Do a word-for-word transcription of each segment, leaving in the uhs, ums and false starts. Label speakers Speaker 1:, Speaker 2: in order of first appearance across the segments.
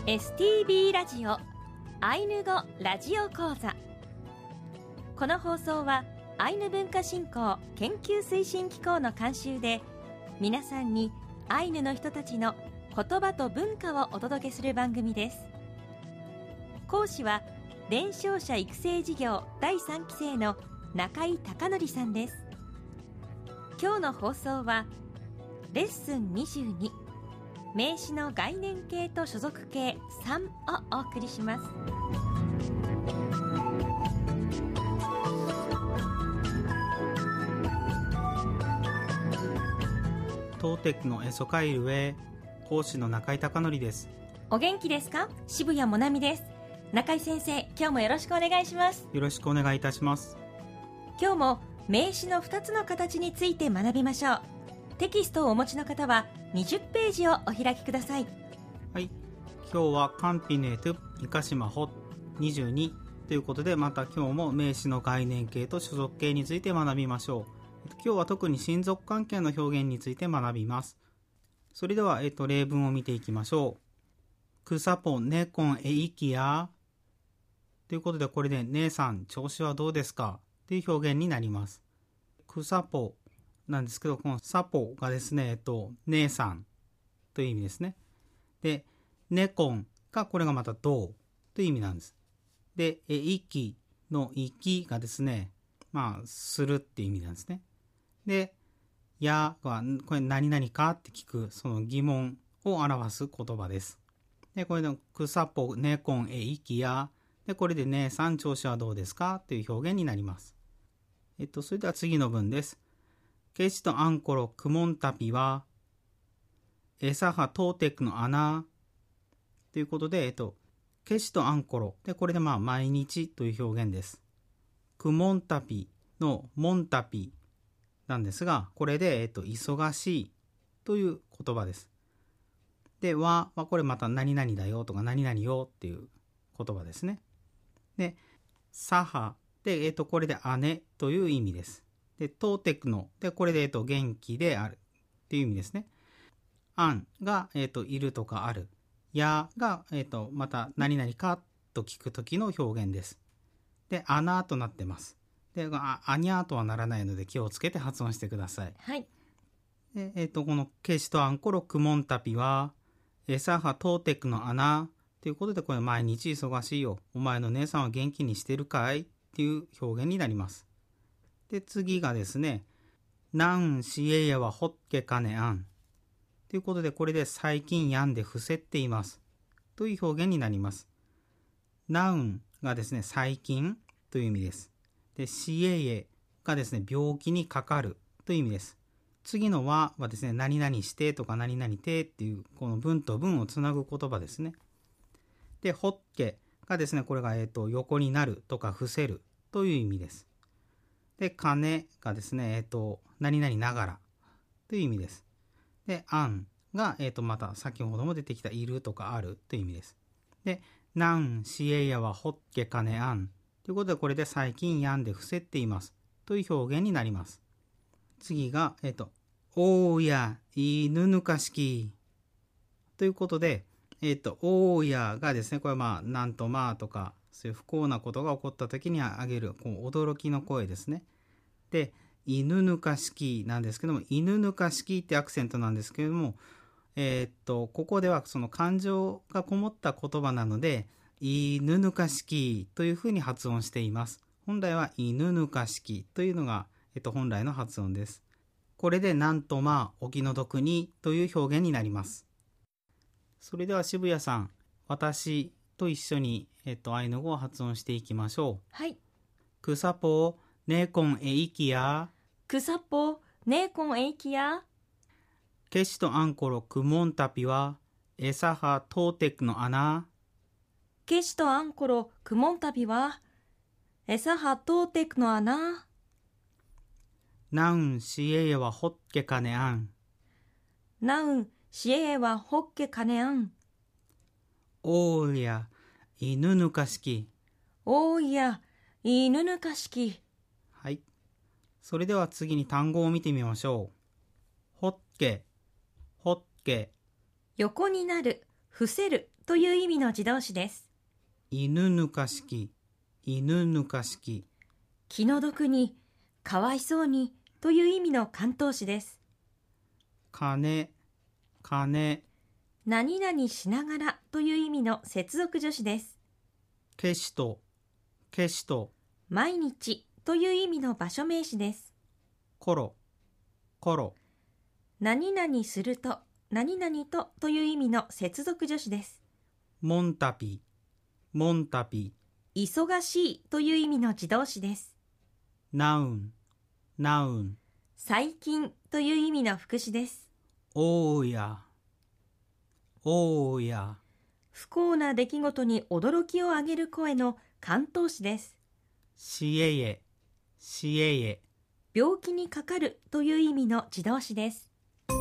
Speaker 1: エスティービー ラジオアイヌ語ラジオ講座。この放送はアイヌ文化振興研究推進機構の監修で、皆さんにアイヌの人たちの言葉と文化をお届けする番組です。講師は伝承者育成事業だいさんき生の中井貴則さんです。今日の放送はレッスンにじゅうに、名詞の概念形と所属形さんをお送りします。
Speaker 2: トーテックのエソカイルへ、講師の中井貴則です。
Speaker 1: お元気ですか？渋谷もなみです。中井先生、今日もよろしくお願いします。
Speaker 2: よろしくお願いいたします。
Speaker 1: 今日も名詞のふたつの形について学びましょう。テキストをお持ちの方はにじゅっページをお開きください。
Speaker 2: はい、今日はカンピネートイカシマホにじゅうにということで、また今日も名詞の概念形と所属形について学びましょう。今日は特に親族関係の表現について学びます。それでは、えっと、例文を見ていきましょう。クサポネコンエイキヤということで、これで姉さん調子はどうですかという表現になります。クサポなんですけど、このサポがですね、えっと、姉さんという意味ですね。で、ネコンがこれがまたどうという意味なんです。で、え、イキのイキがですね、まあ、するっていう意味なんですね。で、やは、これ何々かって聞く、その疑問を表す言葉です。で、これのクサポネコンエイキや、で、これで姉さん調子はどうですかという表現になります。えっと、それでは次の文です。ケシとアンコロクモンタピはエサハトーテクの穴ということで、えっと、ケシとアンコロで、これでまあ毎日という表現です。クモンタピのモンタピなんですが、これで、えっと、忙しいという言葉です。で、は、はこれまた何々だよとか何々よっていう言葉ですね。で、サハで、えっと、これで姉という意味です。で、トーテクノで、これで、えっと、元気であるっていう意味ですね。アンが、えっと、いるとかある。やが、えっと、また何々かと聞くときの表現です。で、アナとなってます。で、あ、アニャーとはならないので気をつけて発音してください。
Speaker 1: はい。
Speaker 2: で、えっと、このケシとアンコロクモンタピは、エサハトーテクの穴ということで、これ毎日忙しいよ。お前の姉さんは元気にしてるかいっていう表現になります。で、次がですね、なんしえやはほっけかねあん。ということで、これで最近やんで伏せっています。という表現になります。なんがですね、最近という意味です。で、しええがですね、病気にかかるという意味です。次のははですね、何々してとか何々てっていう、この文と文をつなぐ言葉ですね。で、ほっけがですね、これが、えっと、横になるとか伏せるという意味です。で、金がですね、えっと、何々ながらという意味です。で、あんが、えっと、また先ほども出てきたいるとかあるという意味です。で、なんしえやはほっけかねあんということで、これで最近やんで伏せっていますという表現になります。次が、えっと、おーやいぬぬかしきということで、えっと、おーやがですね、これはまあ、なんとまあとか、そういう不幸なことが起こった時にあげるこう驚きの声ですね。で、犬ぬかしきなんですけども、犬ぬかしきってアクセントなんですけれども、えー、っとここではその感情がこもった言葉なので、犬ぬかしきというふうに発音しています。本来は犬ぬかしきというのが、えっと、本来の発音です。これでなんとまあお気の毒にという表現になります。それでは渋谷さん、私と一緒に、えっと、アイヌ語を発音していきましょう。
Speaker 1: はい。
Speaker 2: クサポネコンエイキヤ
Speaker 1: クサポネコンエイキヤ
Speaker 2: ケシとアンコロクモンタピはエサハトーテクの穴。
Speaker 1: ケシとアンコロクモンタビはエサハトーテクの穴。
Speaker 2: ナウンシエヤはホッケカネアン。
Speaker 1: ナウンシエヤはホッケカネアン。
Speaker 2: おーや犬ぬかしき。
Speaker 1: おーや犬ぬかしき。
Speaker 2: はい。それでは次に単語を見てみましょう。ホッケ、ホッケ。
Speaker 1: 横になる、伏せるという意味の自動詞です。
Speaker 2: 犬ぬかしき、犬ぬかしき。
Speaker 1: 気の毒に、かわいそうにという意味の関東詞です。
Speaker 2: 金、金。
Speaker 1: 何々しながらという意味の接続助詞です。
Speaker 2: けしと、けしと。
Speaker 1: 毎日という意味の場所名詞です。
Speaker 2: ころ、ころ。
Speaker 1: 何々すると、何々とという意味の接続助詞です。
Speaker 2: もんたぴ、もんたぴ。
Speaker 1: 忙しいという意味の自動詞です。
Speaker 2: ナウン、ナウン。
Speaker 1: 最近という意味の副詞です。
Speaker 2: おーや、おーや。
Speaker 1: 不幸な出来事に驚きを上げる声の関東詞です。
Speaker 2: しええ、しええ。
Speaker 1: 病気にかかるという意味の自動詞です。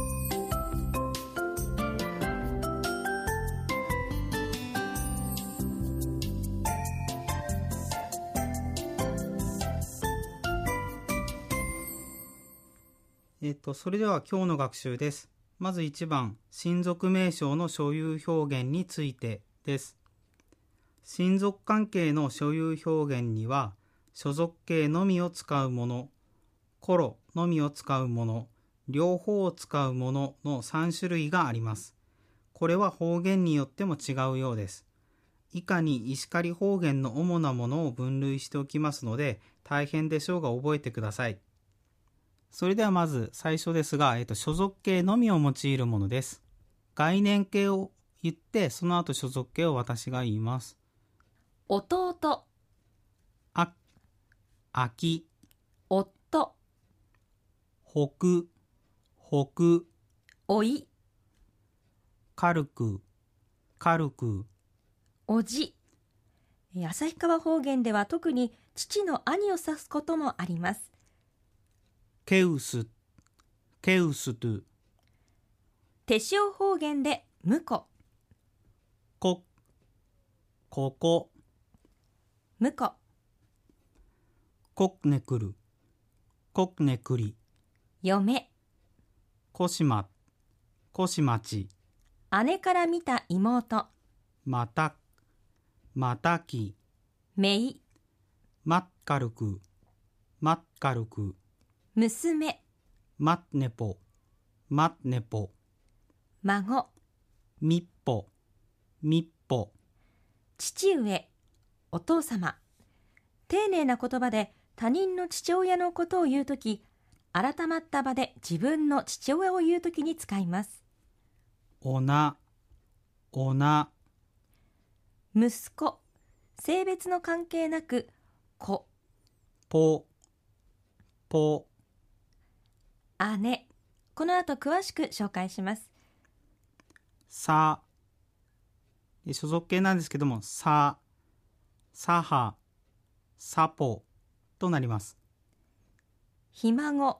Speaker 2: えっと、それでは今日の学習です。まずいちばん、親族名称の所有表現についてです。親族関係の所有表現には、所属形のみを使うもの、コロのみを使うもの、両方を使うもののさん種類があります。これは方言によっても違うようです。以下に石狩方言の主なものを分類しておきますので、大変でしょうが覚えてください。それではまず最初ですが、えっと、所属形のみを用いるものです。概念形を言って、その後所属形を私が言います。
Speaker 1: 弟、
Speaker 2: あ、あき、
Speaker 1: 夫、
Speaker 2: ほく、ほく、
Speaker 1: おい、
Speaker 2: 軽く、軽く。
Speaker 1: おじ。旭川方言では特に父の兄を指すこともあります。
Speaker 2: ケウス、ケウスと。
Speaker 1: 手塩方言で婿、
Speaker 2: こ、ここ。
Speaker 1: 婿。
Speaker 2: こくねくる、こくねくり。
Speaker 1: 嫁、
Speaker 2: こしま、こしまち。
Speaker 1: 姉から見た妹、
Speaker 2: また、またき。
Speaker 1: 姪、
Speaker 2: まっかるく、まっかるく。
Speaker 1: 娘、
Speaker 2: まっねぽ、まっねぽ。
Speaker 1: 孫、
Speaker 2: みっぽ、みっぽ。
Speaker 1: 父上、お父様。丁寧な言葉で他人の父親のことを言うとき、改まった場で自分の父親を言うときに使います。
Speaker 2: おな、おな。
Speaker 1: 息子、性別の関係なく子。
Speaker 2: ぽ、ぽ。
Speaker 1: 姉。この後詳しく紹介します。
Speaker 2: さ。所属形なんですけども、さ、さは、さぽとなります。
Speaker 1: ひ孫、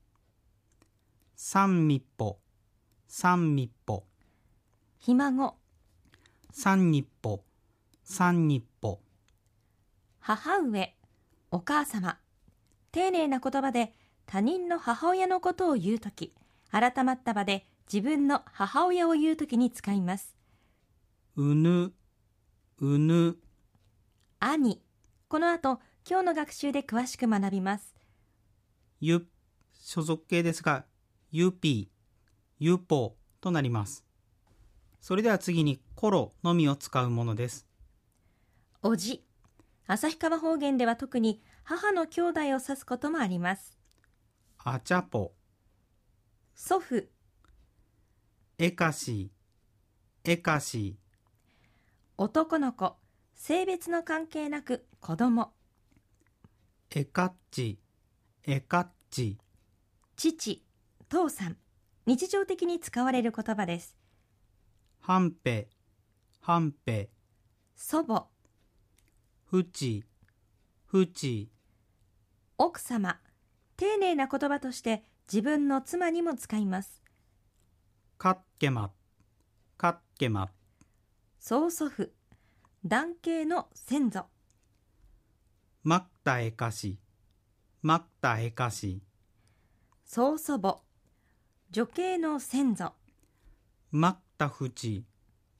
Speaker 2: さんみっぽ、さんみっぽ。
Speaker 1: ひ孫、
Speaker 2: さんにっぽ、さんにっぽ。
Speaker 1: 母上、お母様。丁寧な言葉で他人の母親のことを言うとき、改まった場で自分の母親を言うときに使います。
Speaker 2: うぬ、うぬ。
Speaker 1: 兄。この後、今日の学習で詳しく学びます。
Speaker 2: ゆ、所属形ですが、ゆぴ、ゆぽとなります。それでは次に、コロのみを使うものです。
Speaker 1: おじ。旭川方言では特に母の兄弟を指すこともあります。
Speaker 2: あちゃぽ。
Speaker 1: 祖父、
Speaker 2: えかし、えかし。
Speaker 1: 男の子、性別の関係なく子供。
Speaker 2: えかっち、えかっち。
Speaker 1: 父、父さん。日常的に使われる言葉です。
Speaker 2: はんぺ、はんぺ。
Speaker 1: 祖母、
Speaker 2: ふち、ふち。
Speaker 1: 奥様。丁寧な言葉として自分の妻にも使います。
Speaker 2: かっけま、かっけま。
Speaker 1: 曽祖父。男系の先祖。
Speaker 2: まったえかし、まったえかし。
Speaker 1: 曽祖母。女系の先祖。
Speaker 2: まったふち、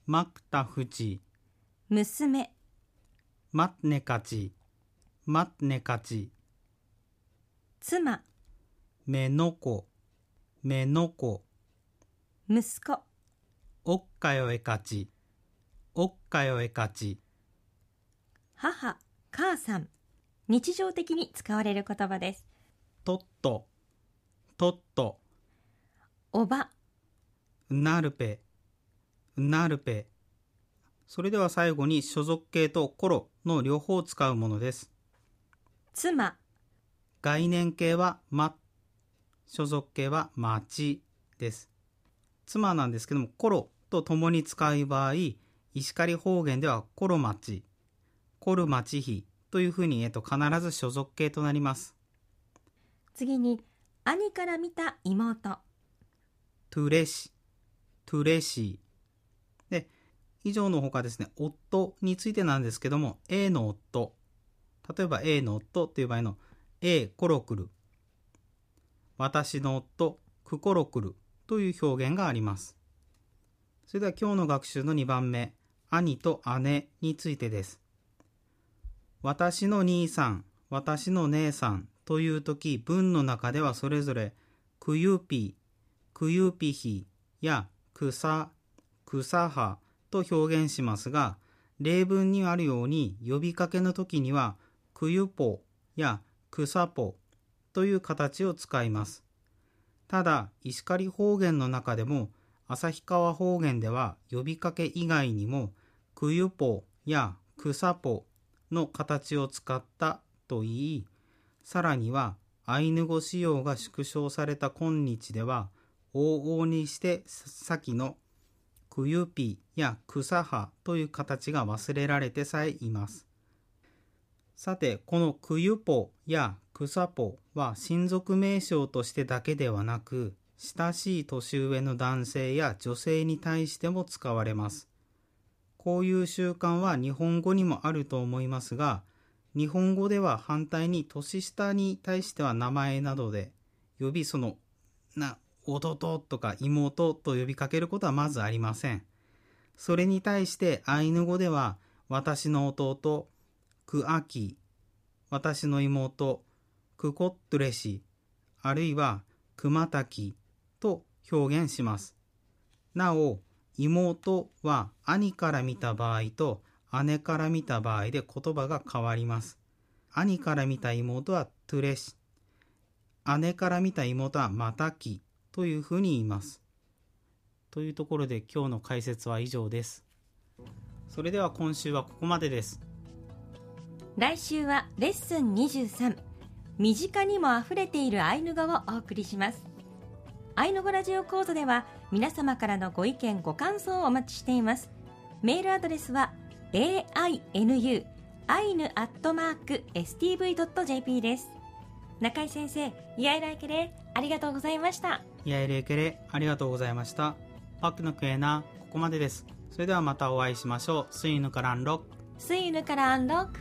Speaker 2: マクタフチ、
Speaker 1: 娘、
Speaker 2: マッネカチ、マッネカチ、
Speaker 1: 妻、
Speaker 2: メノコ、メノコ、
Speaker 1: 息子、
Speaker 2: オッカヨエカチ、オッカヨエカチ、
Speaker 1: 母、母さん。日常的に使われる言葉です。
Speaker 2: トット、トット、
Speaker 1: おば、
Speaker 2: ウナルペ、ウナルペ。それでは最後に所属形とコロの両方を使うものです。
Speaker 1: 妻、
Speaker 2: 概念形はま、所属形はまちです。妻なんですけども、コロと共に使う場合、石狩方言ではコロマチ、コルマチヒというふうに、えっと、必ず所属形となります。
Speaker 1: 次に兄から見た妹、
Speaker 2: トゥレシ、トゥレシー。で、以上のほかですね、夫についてなんですけども、A の夫、例えば A の夫という場合の A コロクル、私の夫クコロクルという表現があります。それでは今日の学習のにばんめ、兄と姉についてです。私の兄さん、私の姉さんというとき、文の中ではそれぞれクユピ、クユピヒやクサ、クサハと表現しますが、例文にあるように呼びかけのときにはクユポやクサポという形を使います。ただ、石狩方言の中でも旭川方言では呼びかけ以外にもクユポやクサポの形を使ったといい、さらにはアイヌ語使用が縮小された今日では往々にして先のクユピやクサハという形が忘れられてさえいます。さて、このクユポやクサポは親族名称としてだけではなく、親しい年上の男性や女性に対しても使われます。こういう習慣は日本語にもあると思いますが、日本語では反対に年下に対しては名前などで呼び、そのな弟とか妹と呼びかけることはまずありません。それに対してアイヌ語では私の弟クアキ、私の妹クコットレシ、あるいはクマタキと表現します。なお、妹は兄から見た場合と姉から見た場合で言葉が変わります。兄から見た妹はトゥレシ、姉から見た妹はマタキというふうに言います。というところで今日の解説は以上です。それでは今週はここまでです。
Speaker 1: 来週はレッスンにじゅうさん、身近にもあふれているアイヌ語をお送りします。アイヌ語ラジオ講座では皆様からのご意見ご感想をお待ちしています。メールアドレスは エーアイエヌユー アイヌ アットマーク エスティーブイ ドット ジェーピー です。中井先生、イヤイライケレありがとうございました。
Speaker 2: イヤイレイケレありがとうございました。パックのクエナ、ここまでです。それではまたお会いしましょう。スイヌカランロック。
Speaker 1: スイヌカランロック。